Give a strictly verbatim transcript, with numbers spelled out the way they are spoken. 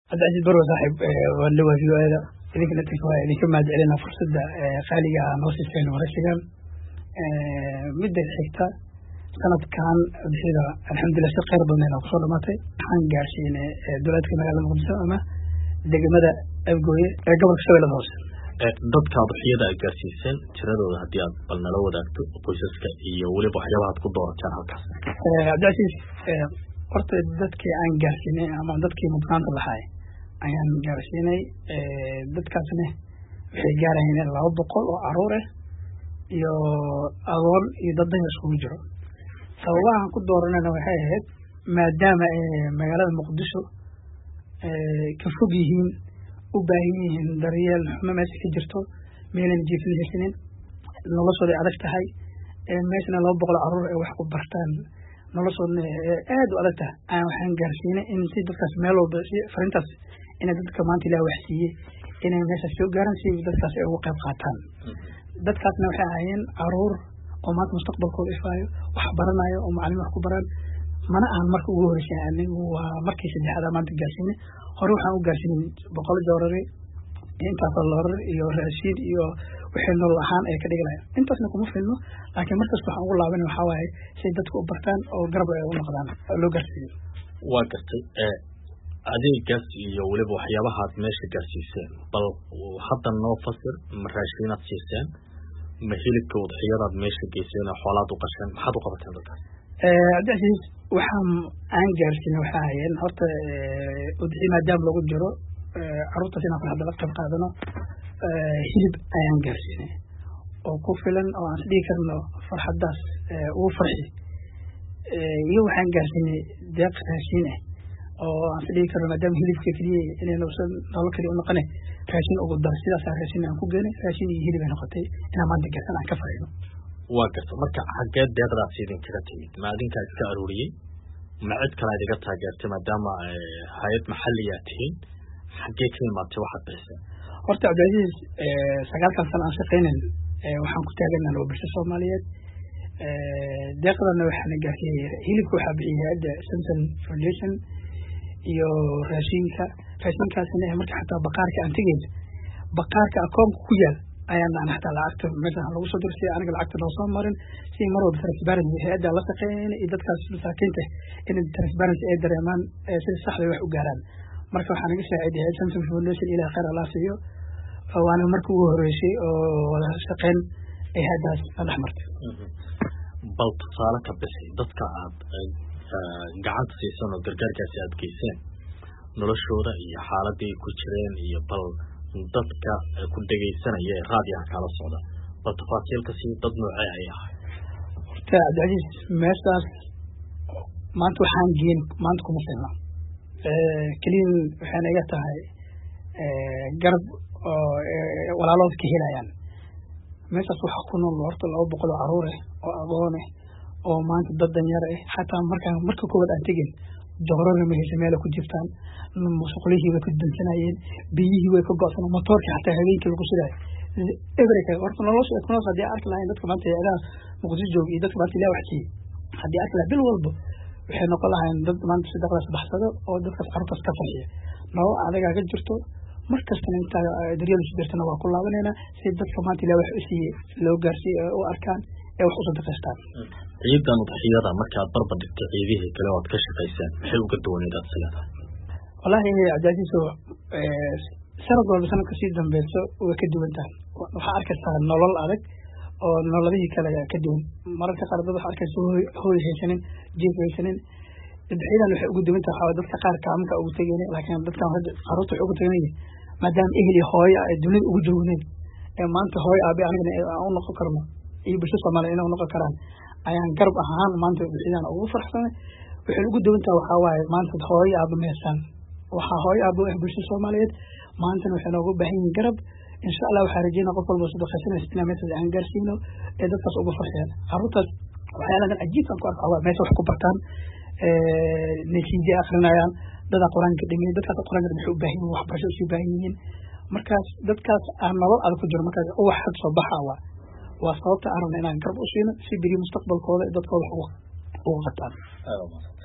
هذا عزيز برو صاحب واللي هو في هذا إذا كنت تكوا إذا كنا جعلنا فرصة خالية نوصل فين ورشقا مدة حكتا سنة كان بحيث الحمد لله سقير بمنا وصل ماتي عن جالسين دولت كنا على المقدسة أما دق مدى أبقوي قبل شوي لهوس dadka bixiyada gaarsiisan tiradooda hadii aad bal nala wadaagto qoysaska iyo waliba waxyaabaha aad ku doorataan halkaas ee abdaasiis ee horta dadkii aan gaarsiinay ama dadkii mudnaanta lahaay ayaan gaarsiinay ee dadkaasna waxay gaarayeen laba boqol oo caruur ah iyo agoon iyo dad dan isku jiro sababaha ku dooranayna waxay ahayd maadaama magaalada Muqdisho ee ka fog yihiin u baahan yihiin daryeel ma meesha ka jirto meelan jiifnaysan noloshooda adag tahay ee meeshana laba boqol caruur ay wax ku bartaan noloshooda aad u adag tahay aan waxaan gaarsiinay in si dadkaas meel walba si farintaas in dadka maanta ilaa wax siiyay inay meesha soo gaaraan si dadkaas ay uga qayb qaataan dadkaasna waxay ahaayeen caruur oo maanta mustaqbalkooda ifaayo wax baranayo oo macallin wax ku baraan mana aan marka ugu horeysay anigu waa markii saddexaad maanta gaarsiinay hore waxaan u gaarsiinay boqol doolari intaas dollar iyo raashin iyo wixii nool ahaan ay ka dhiganayaan intaasna kuma filno laakiin markaas waxaan ugu laabanay waxa waaye si dadku u bartaan oo garab ay u noqdaan loo gaarsiiyo waa gartay ee adeegaas iyo waliba waxyaabaha aad meesha gaarsiiseen bal hadda noo fasir ma raashinaad siiseen ma hilibka wadxiyadaad meesha geyseen xoolaad u qashan maxaad u qabateen dadkaas ee abdaasiis waxaan aan gaarsiinay waxa ayeen horta udxi maadaama lagu jiro caruurtaas inaan farxad la qayb qaadano hilib ayaan gaarsiinay oo ku filan oo aan dhigi karno farxadaas ugu farxi iyo waxaan gaarsiinay deeq raashin ah oo aan dhigi karno maadaama hilibka kaliya inay noosan nolol kaliya u noqonay raashin ugu dar sidaas raashin aan ku geenay raashin iyo hilib ay noqotay inaan maanta gaarsan aan ka farxino waa garta marka xagee deeqdaas idin kaga timid ma adinka iska aruuriyay ma cid kale idiga taageertay maadaama hay'ad maxalliya tihiin xagee ka imaatay waxaad bixisay horta abdaasiis sagaalkan sano aan shaqeynay waxaan ku taaganaa oo bulshada Soomaaliyeed deeqdana waxaan gaarsiiyay hilibka waxa bixiyay hadda Samson Foundation iyo raashinka raashinkaasna marka xataa baqaarka aan tagay baqaarka akoonka ku yaal ayaan aan xataa lacagta meesha lagu soo dirsay aniga lacagta loo soo marin si mar walba transparency hay'adda la shaqeeyay in dadkaas masaakiinta in transparency ay dareemaan si sax ah wax u gaaraan marka waxaan uga saaciday Samson Foundation ila khayr Allah siiyo oo aan markii ugu horeysay oo wada shaqeyn ay hadaas la martay bal tusaale ka bixi dadka aad gacanta siisan oo gargaarkaasi aad geyseen noloshooda iyo xaaladii ku jireen iyo bal dadka ku dhageysanaya raadiyaha kala socda bal tafaasiilka si dad noocay ay ahay horta abdaasiis meeshaas maanta waxaan geen maanta kuma filna ee kaliin waxaan iga tahay ee garab oo walaalood ka helayaan meeshaas waxa ku nool horta laba boqol oo caruur ah oo agoon ah oo maanta dad danyar ah xataa marka marka koowaad aan tagin doorona ma haysan meel ku jirtaan musuqlihii way ku dansanayeen biyihii way ka go'san motorka xataa habeenkii lagu siday everyka horta nolosha ay kuna qadii arki lahayn dadka maanta ayada Muqdisho joog iyo dadka maanta ilaa wax kii hadii arki lahayn bil walba waxay noqon lahayn dad maanta sadaqada sabaxsado oo dadka carruurta ka farxiya noo adaga ka jirto markasta inta daryeel isbirtana waa ku laabanayna si dadka maanta ilaa wax u siiyay loo gaarsiiyo oo arkaan ee wax u sadaqaystaan ciidan udxiyada marka aad barbar dhigtay ciidihii kale oo aad ka shaqaysaan maxay uga duwaneed salaada wallahi abdaasiiso ee sanad walba sanadka sii dambeeyso way ka duwan tahay waxa arkaysaa nolol adag oo nololihii kale ka duwan mararka qaar dad waxa arkaysaa hooy haysanin jiif haysanin dadxiidan waxay ugu duwan tahay dadka qaar kaamka ugu tagayeen laakiin dadka hadda caruurta ugu tagayeen maadaama ehli hooyo ay dunida ugu joogeen ee maanta hooyo aabe aniga aan u noqon karno iyo bulshada Soomaaliyeed inay noqon karaan ayaan garab ahaan maanta dadxiidan ugu farxsanay waxay ugu duwan tahay waxa waaye maanta hooyo aabe meeshan waxa hooyo aabe ee bulshada Soomaaliyeed maanta waxay noogu baahan yihiin garab insha Allah waxa rajeynaa qof walba sidoo khasina islaamiyada aan gaarsiino ee dadkaas ugu farxiyaan caruurtaas waxyaalaha ajiibka ku arkaa waa meesha wax ku bartaan ee natiijo akhrinayaan dad quraanka dhimay dadka quraanka waxay u baahan yihiin waxbarasho u baahan yihiin markaas dadkaas aan nolol adag ku jiro markaas wax xad soo baxaa waa sababta aan inaan garab u siino si biri mustaqbalkooda dadkooda wax ugu qataan